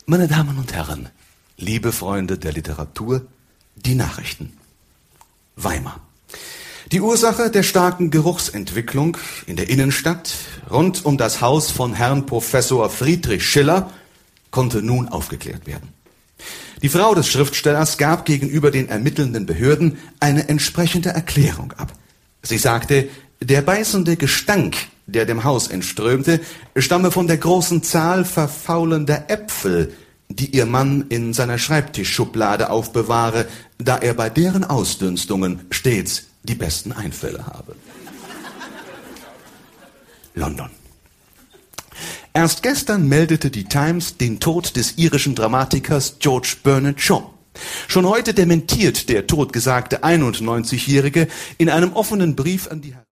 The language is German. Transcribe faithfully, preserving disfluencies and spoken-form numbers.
Meine Damen und Herren, liebe Freunde der Literatur, die Nachrichten. Weimar. Die Ursache der starken Geruchsentwicklung in der Innenstadt rund um das Haus von Herrn Professor Friedrich Schiller konnte nun aufgeklärt werden. Die Frau des Schriftstellers gab gegenüber den ermittelnden Behörden eine entsprechende Erklärung ab. Sie sagte, der beißende Gestank, der dem Haus entströmte, stamme von der großen Zahl verfaulender Äpfel, die ihr Mann in seiner Schreibtischschublade aufbewahre, da er bei deren Ausdünstungen stets die besten Einfälle habe. London. Erst gestern meldete die Times den Tod des irischen Dramatikers George Bernard Shaw. Schon heute dementiert der totgesagte einundneunzigjährige in einem offenen Brief an die